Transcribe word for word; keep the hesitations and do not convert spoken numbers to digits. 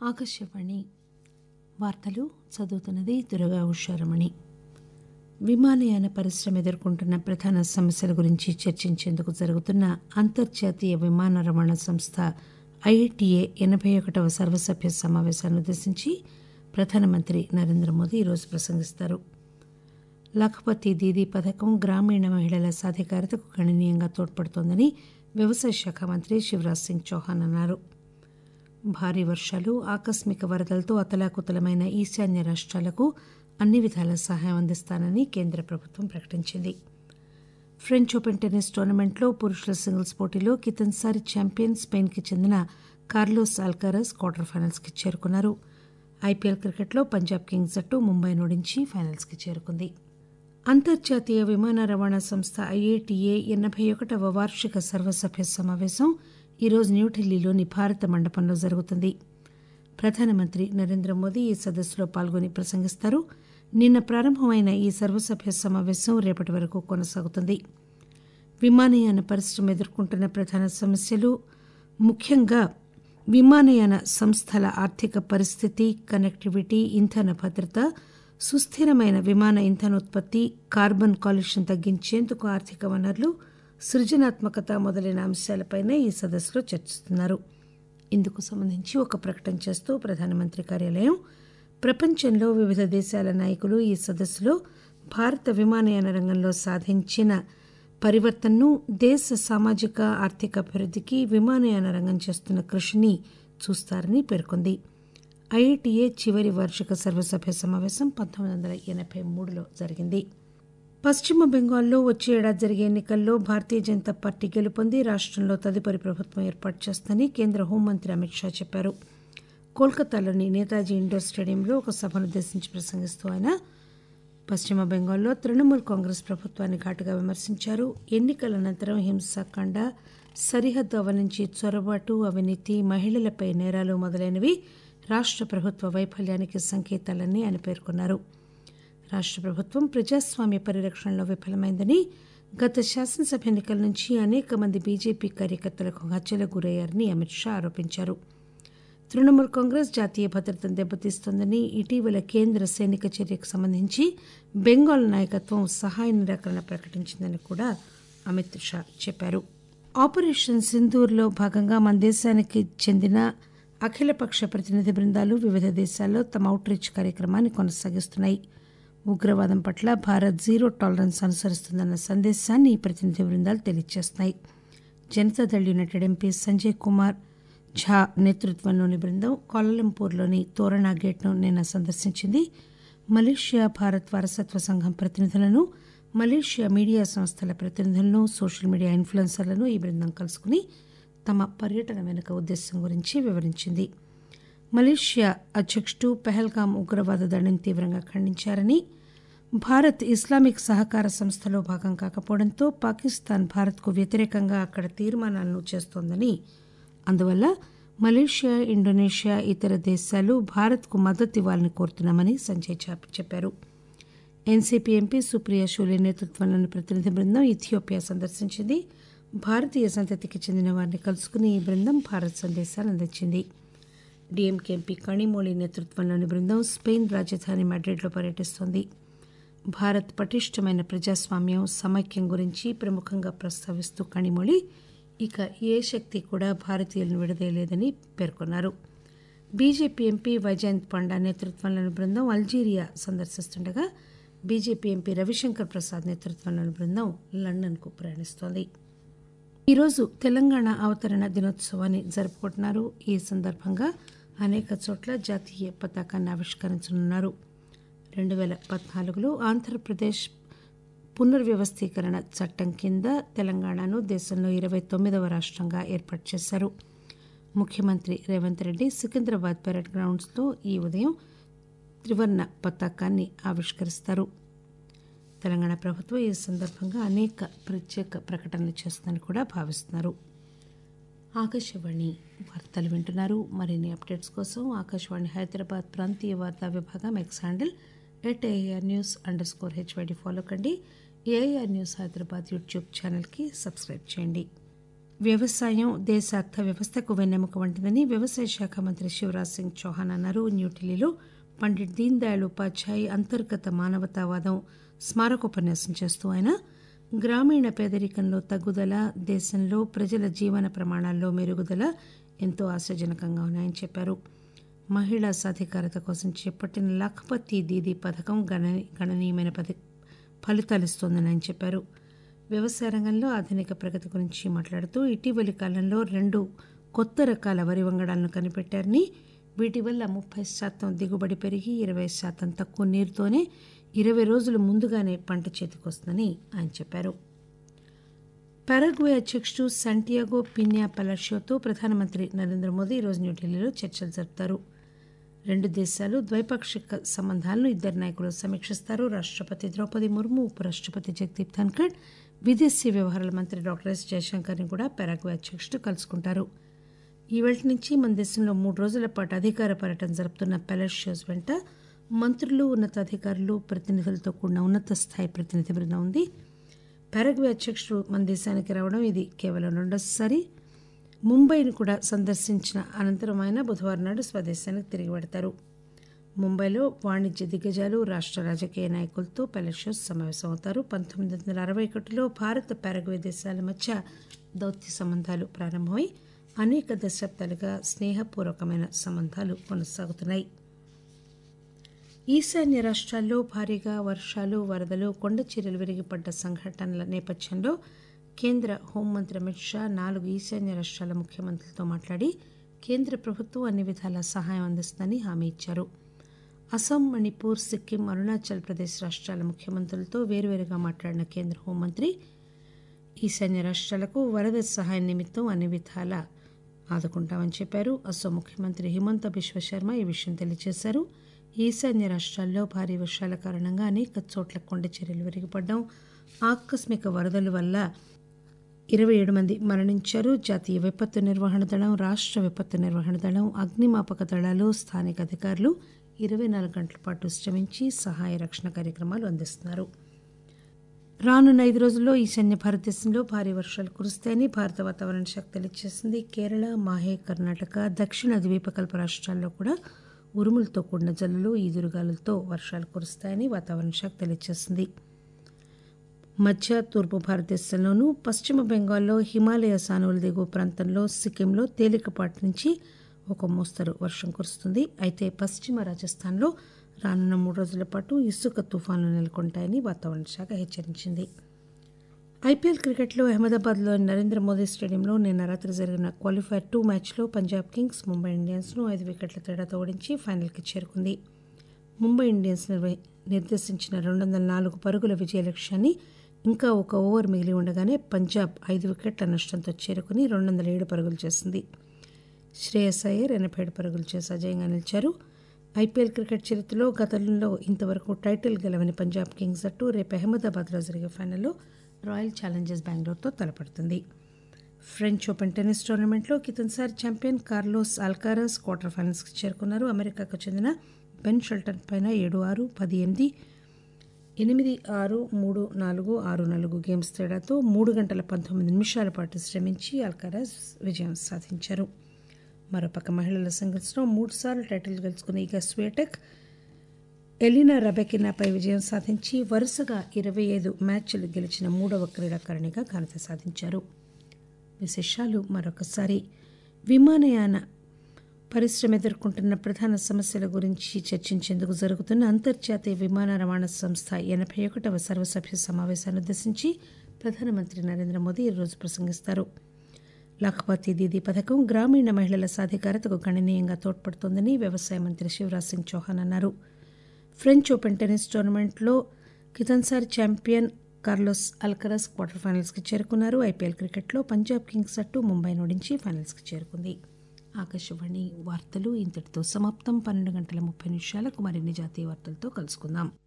ఆకాశవాణి వార్తలు చదువుతున్నది దుర్గా ఉషారమణి. విమానయాన పరిశ్రమ ఎదుర్కొంటున్న ప్రధాన సమస్యల గురించి చర్చించేందుకు జరుగుతున్న అంతర్జాతీయ విమాన రవాణా సంస్థ ఐఏటీఏ ఎనభై ఒకటవ సర్వసభ్య సమావేశాన్ని ఉద్దేశించి ప్రధానమంత్రి నరేంద్ర మోదీ ఈరోజు ప్రసంగిస్తారు. లఖపతి దీదీ పథకం గ్రామీణ మహిళల సాధికారతకు గణనీయంగా తోడ్పడుతోందని వ్యవసాయ శాఖ మంత్రి శివరాజ్ సింగ్ చౌహాన్ అన్నారు. భారీ వర్షాలు, ఆకస్మిక వరదలతో అతలాకుతలమైన ఈశాన్య రాష్ట్రాలకు అన్ని విధాల సహాయం అందిస్తానని కేంద్ర ప్రభుత్వం ప్రకటించింది. ఫ్రెంచ్ ఓపెన్ టెన్నిస్ టోర్నమెంట్లో పురుషుల సింగిల్స్ పోటీలో కితన్సారి ఛాంపియన్ స్పెయిన్కి చెందిన కార్లోస్ అల్కారజ్ క్వార్టర్ ఫైనల్స్కి చేరుకున్నారు. ఐపీఎల్ క్రికెట్లో పంజాబ్ కింగ్స్ జట్టు ముంబైని ఓడించి ఫైనల్స్కి చేరుకుంది. అంతర్జాతీయ విమాన రవాణా సంస్థ ఐఏటీఏ ఎనభై ఒకటవ వార్షిక సర్వసభ్య సమావేశం ఈరోజు న్యూఢిల్లీలోని భారత మండపంలో జరుగుతుంది. ప్రధానమంత్రి నరేంద్ర మోదీ ఈ సదస్సులో పాల్గొని ప్రసంగిస్తారు. నిన్న ప్రారంభమైన ఈ సర్వసభ్య సమావేశం రేపటి వరకు కొనసాగుతుంది. విమానయాన పరిశ్రమ ఎదుర్కొంటున్న ప్రధాన సమస్యలు ముఖ్యంగా విమానయాన సంస్థల ఆర్థిక పరిస్థితి, కనెక్టివిటీ, ఇంధన భద్రత, సుస్థిరమైన విమాన ఇంధనోత్పత్తి, కార్బన్ కాలుష్యం తగ్గించేందుకు ఆర్థిక వనరులు, సృజనాత్మకత మొదలైన అంశాలపైనే ఈ సదస్సులో చర్చిస్తున్నారు. ఇందుకు సంబంధించి ఒక ప్రకటన చేస్తూ ప్రధానమంత్రి కార్యాలయం ప్రపంచంలో వివిధ దేశాల నాయకులు ఈ సదస్సులో భారత విమానయాన రంగంలో సాధించిన పరివర్తనను, దేశ సామాజిక ఆర్థిక అభివృద్ధికి విమానయాన రంగం చేస్తున్న కృషిని చూస్తారని పేర్కొంది. ఐఏటీఏ చివరి వార్షిక సర్వసభ్య సమావేశం పంతొమ్మిది వందల ఎనభై మూడులో జరిగింది. పశ్చిమ బెంగాల్లో వచ్చే ఏడాది జరిగే ఎన్నికల్లో భారతీయ జనతా పార్టీ గెలుపొంది రాష్టంలో తదుపరి ప్రభుత్వం ఏర్పాటు చేస్తుందని కేంద్ర హోంమంత్రి అమిత్ షా చెప్పారు. కోల్కతాలోని నేతాజీ ఇండోర్ స్టేడియంలో ఒక సభనుద్దేశించి ప్రసంగిస్తూ ఆయన పశ్చిమ బెంగాల్లో తృణమూల్ కాంగ్రెస్ ప్రభుత్వాన్ని ఘాటుగా విమర్శించారు. ఎన్నికల అనంతరం హింసాకాండ, సరిహద్దు అవలంచి చొరబాటు, అవినీతి, మహిళలపై నేరాలు మొదలైనవి రాష్ట ప్రభుత్వ వైఫల్యానికి సంకేతాలని ఆయన పేర్కొన్నారు. రాష్ట ప్రభుత్వం ప్రజాస్వామ్య పరిరక్షణలో విఫలమైందని, గత శాసనసభ ఎన్నికల నుంచి అనేక మంది బీజేపీ కార్యకర్తలకు హత్యలకు గురయ్యారని అమిత్ షా ఆరోపించారు. తృణమూల్ కాంగ్రెస్ జాతీయ భద్రతను దెబ్బతీస్తోందని, ఇటీవల కేంద్ర సైనిక చర్యకు సంబంధించి బెంగాల్ నాయకత్వం సహాయ నిరాకరణ ప్రకటించిందని కూడా అమిత్ షా చెప్పారు. ఆపరేషన్ సింధూర్లో భాగంగా మన దేశానికి చెందిన అఖిలపక్ష ప్రతినిధి బృందాలు వివిధ దేశాల్లో తమ అవుట్ రీచ్ కార్యక్రమాన్ని కొనసాగిస్తున్నాయి. ఉగ్రవాదం పట్ల భారత్ జీరో టాలరెన్స్ అనుసరిస్తుందన్న సందేశాన్ని ఈ ప్రతినిధి బృందాలు తెలియజేస్తున్నాయి. జనతాదళ్ యునైటెడ్ ఎంపీ సంజయ్ కుమార్ ఝా నేతృత్వంలోని బృందం కౌలాలంపూర్లోని తోరణా గేట్ను నిన్న సందర్శించింది. మలేషియా భారత్ వారసత్వ సంఘం ప్రతినిధులను, మలేషియా మీడియా సంస్థల ప్రతినిధులను, సోషల్ మీడియా ఇన్ఫ్లుయెన్సర్లను ఈ బృందం కలుసుకుని తమ పర్యటన వెనుక ఉద్దేశం గురించి వివరించింది. మలేషియా అధ్యక్షుడు పెహల్గాం ఉగ్రవాద దాడిని తీవ్రంగా ఖండించారని, భారత్ ఇస్లామిక్ సహకార సంస్థలో భాగం కాకపోవడంతో పాకిస్తాన్ భారత్కు వ్యతిరేకంగా అక్కడ తీర్మానాలను చేస్తోందని, అందువల్ల మలేషియా, ఇండోనేషియా, ఇతర దేశాలు భారత్కు మద్దతు ఇవ్వాలని కోరుతున్నామని సంజయ్ చెప్పారు. ఎన్సీపీ ఎంపీ సుప్రియా షూలే నేతృత్వంలోని ప్రతినిధి బృందం ఇథియోపియా సందర్శించింది. భారతీయ సంతతికి చెందిన వారిని కలుసుకుని ఈ బృందం భారత్ సందేశాలు అందించింది. డీఎంకే ఎంపీ కణిమొళి నేతృత్వంలోని బృందం స్పెయిన్ రాజధాని మాడ్రిడ్లో పర్యటిస్తోంది. భారత్ పటిష్టమైన ప్రజాస్వామ్యం, సమైక్యం గురించి ప్రముఖంగా ప్రస్తావిస్తూ కణిమొళి ఇక ఏ శక్తి కూడా భారతీయులను విడదీయలేదని పేర్కొన్నారు. బీజేపీ ఎంపీ వైజయంత్ పాండా నేతృత్వంలోని బృందం అల్జీరియా సందర్శిస్తుండగా బీజేపీ ఎంపీ రవిశంకర్ ప్రసాద్ నేతృత్వంలోని బృందం లండన్కు ప్రయాణిస్తోంది. ఈరోజు తెలంగాణ అవతరణ దినోత్సవాన్ని జరుపుకుంటున్నారు. ఈ సందర్భంగా అనేక చోట్ల జాతీయ పతాకాన్ని ఆవిష్కరించనున్నారు. రెండు వేల పద్నాలుగులో ఆంధ్రప్రదేశ్ పునర్వ్యవస్థీకరణ చట్టం కింద తెలంగాణను దేశంలో ఇరవై తొమ్మిదవ రాష్టంగా ఏర్పాటు చేశారు. ముఖ్యమంత్రి రేవంత్ రెడ్డి సికింద్రాబాద్ పెరేడ్ గ్రౌండ్స్లో ఈ ఉదయం త్రివర్ణ పతాకాన్ని ఆవిష్కరిస్తారు. తెలంగాణ ప్రభుత్వం ఈ సందర్భంగా అనేక ప్రత్యేక ప్రకటనలు చేస్తుందని కూడా భావిస్తున్నారు. ఆకాశవాణి వార్తలు వింటున్నారు. మరిన్ని అప్డేట్స్ కోసం ఆకాశవాణి హైదరాబాద్ ప్రాంతీయ వార్తా విభాగం X handle at AIR news under score HYD follow కండి. ఏఆర్ న్యూస్ హైదరాబాద్ యూట్యూబ్ ఛానల్కి సబ్స్క్రైబ్ చేయండి. వ్యవసాయం దేశ అర్థ వ్యవస్థకు వెన్నెముక వంటిదని వ్యవసాయ శాఖ మంత్రి శివరాజ్ సింగ్ చౌహాన్ అన్నారు. న్యూఢిల్లీలో పండిట్ దీన్ దయాళ్ ఉపాధ్యాయ్ అంతర్గత మానవతావాదం స్మారకోపన్యాసం చేస్తూ ఆయన గ్రామీణ పేదరికంలో తగ్గుదల, దేశంలో ప్రజల జీవన ప్రమాణాల్లో మెరుగుదల ఎంతో ఆశాజనకంగా ఉన్నాయని చెప్పారు. మహిళా సాధికారత కోసం చేపట్టిన లఖపతి దీదీ పథకం గణ గణనీయమైన పథ ఫలితాలిస్తోందని ఆయన చెప్పారు. వ్యవసాయ రంగంలో ఆధునిక ప్రగతి గురించి మాట్లాడుతూ ఇటీవలి కాలంలో రెండు కొత్త రకాల వరి వంగడాలను కనిపెట్టారని, వీటి వల్ల ముప్పై శాతం దిగుబడి పెరిగి ఇరవై శాతం తక్కువ నీరుతోనే ఇరవై రోజులు ముందుగానే పంట చేతికొస్తుందని ఆయన చెప్పారు. పారాగ్వే అధ్యక్షుడు శాంటియాగో పిన్యా పలాషియోతో ప్రధానమంత్రి నరేంద్ర మోదీ ఈరోజు న్యూఢిల్లీలో చర్చలు జరుపుతారు. రెండు దేశాలు ద్వైపాక్షిక సంబంధాలను ఇద్దరు నాయకులు సమీక్షిస్తారు. రాష్టపతి ద్రౌపది ముర్ము, ఉపరాష్టపతి జగదీప్ ధన్కర్, విదేశీ వ్యవహారాల మంత్రి డాక్టర్ ఎస్ జయశంకర్ని కూడా పారాగ్వే అధ్యక్షుడు కలుసుకుంటారు. ఈ వేళ నుంచి మన దేశంలో మూడు రోజుల పాటు అధికార పర్యటన జరుపుతున్న పలాషియోస్ వెంట మంత్రులు, ఉన్నతాధికారులు, ప్రతినిధులతో కూడిన ఉన్నత స్థాయి ప్రతినిధి బృందం ఉంది. పారాగ్వే అధ్యక్షుడు మన దేశానికి రావడం ఇది కేవలం రెండోసారి. ముంబైని కూడా సందర్శించిన అనంతరం ఆయన బుధవారం నాడు స్వదేశానికి తిరిగి వెడతారు. ముంబైలో వాణిజ్య దిగ్గజాలు, రాష్ట రాజకీయ నాయకులతో పలాషియోస్ సమావేశమవుతారు. పంతొమ్మిది వందల అరవై ఒకటిలో భారత్ పారాగ్వే దేశాల మధ్య దౌత్య సంబంధాలు ప్రారంభమై అనేక దశాబ్దాలుగా స్నేహపూర్వకమైన సంబంధాలు కొనసాగుతున్నాయి. ఈశాన్య రాష్ట్రాల్లో భారీగా వర్షాలు, వరదలు, కొండ చర్యలు విరిగిపడ్డ సంఘటనల నేపథ్యంలో కేంద్ర హోంమంత్రి అమిత్ షా నాలుగు ఈశాన్య రాష్ట్రాల ముఖ్యమంత్రులతో మాట్లాడి కేంద్ర ప్రభుత్వం అన్ని విధాలా సహాయం అందిస్తుందని హామీ ఇచ్చారు. అస్సాం, మణిపూర్, సిక్కిం, అరుణాచల్ ప్రదేశ్ రాష్ట్రాల ముఖ్యమంత్రులతో వేర్వేరుగా మాట్లాడిన కేంద్ర హోంమంత్రి ఈశాన్య రాష్ట్రాలకు వరద సహాయం నిమిత్తం అన్ని విధాలా ఆదుకుంటామని చెప్పారు. అస్సాం ముఖ్యమంత్రి హిమంత బిశ్వ శర్మ ఈ విషయం తెలియజేశారు. ఈశాన్య రాష్ట్రాల్లో భారీ వర్షాల కారణంగా అనేక చోట్ల కొండ చర్యలు విరిగిపడ్డం, ఆకస్మిక వరదల వల్ల ఇరవై ఏడు మంది మరణించారు. జాతీయ విపత్తు నిర్వహణ దళం, రాష్ట విపత్తు నిర్వహణ దళం, అగ్నిమాపక దళాలు, స్థానిక అధికారులు ఇరవై నాలుగు గంటల పాటు శ్రమించి సహాయ రక్షణ కార్యక్రమాలు అందిస్తున్నారు. రానున్న ఐదు రోజుల్లో ఈశాన్య భారతదేశంలో భారీ వర్షాలు కురుస్తాయని భారత వాతావరణ శాఖ తెలియజేసింది. కేరళ, మాహే, కర్ణాటక, దక్షిణ ద్వీపకల్ప రాష్ట్రాల్లో కూడా ఉరుములతో కూడిన జల్లులు, ఈదురుగాలులతో వర్షాలు కురుస్తాయని వాతావరణ శాఖ తెలియజేసింది. మధ్య తూర్పు భారతదేశంలోనూ, పశ్చిమ బెంగాల్లో హిమాలయ సానువుల దిగువ ప్రాంతంలో, సిక్కింలో తేలికపాటి నుంచి ఒక మోస్తరు వర్షం కురుస్తుంది. అయితే పశ్చిమ రాజస్థాన్లో రానున్న మూడు రోజుల పాటు ఇసుక తుఫాన్లు నెలకొంటాయని వాతావరణ శాఖ హెచ్చరించింది. ఐపీఎల్ క్రికెట్లో అహ్మదాబాద్లోని నరేంద్ర మోదీ స్టేడియంలో నిన్న రాత్రి జరిగిన క్వాలిఫైర్ టూ మ్యాచ్లో పంజాబ్ కింగ్స్ ముంబై ఇండియన్స్ను ఐదు వికెట్ల తేడాతో ఓడించి ఫైనల్కి చేరుకుంది. ముంబై ఇండియన్స్ నిర్దేశించిన రెండు వందల నాలుగు పరుగుల విజయ లక్ష్యాన్ని ఇంకా ఒక ఓవర్ మిగిలి ఉండగానే పంజాబ్ ఐదు వికెట్ల నష్టంతో చేరుకుని రెండు వందల ఏడు పరుగులు చేసింది. శ్రేయస్ అయ్యర్ ఎనభై ఏడు పరుగులు చేసి అజయంగా నిలిచారు. ఐపీఎల్ క్రికెట్ చరిత్రలో గతంలో ఇంతవరకు టైటిల్ గెలవని పంజాబ్ కింగ్స్ జట్టు రేపు అహ్మదాబాద్లో జరిగే ఫైనల్లో రాయల్ ఛాలెంజర్స్ బెంగళూరుతో తలపడుతుంది. ఫ్రెంచ్ ఓపెన్ టెన్నిస్ టోర్నమెంట్లో కితన్సారి ఛాంపియన్ కార్లోస్ అల్కారాజ్ క్వార్టర్ ఫైనల్స్కి చేరుకున్నారు. అమెరికాకు చెందిన బెన్ షెల్టన్ పైన ఏడు ఆరు, పది ఎనిమిది, ఎనిమిది ఆరు, మూడు నాలుగు, ఆరు నాలుగు గేమ్స్ తేడాతో మూడు గంటల పంతొమ్మిది నిమిషాల పాటు శ్రమించి అల్కారాజ్ విజయం సాధించారు. మరోపక్క మహిళల సింగిల్స్లో మూడు సార్లు టైటిల్ గెలుచుకున్న ఇగా స్వియాటెక్ ఎలినా రబెకినాపై విజయం సాధించి వరుసగా ఇరవై ఐదు మ్యాచ్లు గెలిచిన మూడవ క్రీడాకారిణిగా ఘనత సాధించారు. విశేషాలు మరొకసారి. విమానయాన పరిశ్రమ ఎదుర్కొంటున్న ప్రధాన సమస్యల గురించి చర్చించేందుకు జరుగుతున్న అంతర్జాతీయ విమాన రవాణా సంస్థ ఎనభై ఒకటవ సర్వసభ్య సమావేశాన్ని ఉద్దేశించి ప్రధానమంత్రి నరేంద్ర మోదీ ఈరోజు ప్రసంగిస్తారు. లఖపతి దీదీ పథకం గ్రామీణ మహిళల సాధికారతకు గణనీయంగా తోడ్పడుతోందని వ్యవసాయ మంత్రి శివరాజ్ సింగ్ చౌహాన్ అన్నారు. ఫ్రెంచ్ ఓపెన్ టెన్నిస్ టోర్నమెంట్లో కితన్సారి ఛాంపియన్ కార్లోస్ అల్కరాజ్ క్వార్టర్ ఫైనల్స్కి చేరుకున్నారు. ఐపీఎల్ క్రికెట్లో పంజాబ్ కింగ్స్ జట్టు ముంబైని ఓడించి ఫైనల్స్కి చేరుకుంది. ఆకాశవాణి వార్తలు ఇంతటితో సమాప్తం. పన్నెండు గంటల ముప్పై నిమిషాలకు మరిన్ని జాతీయ వార్తలతో కలుసుకుందాం.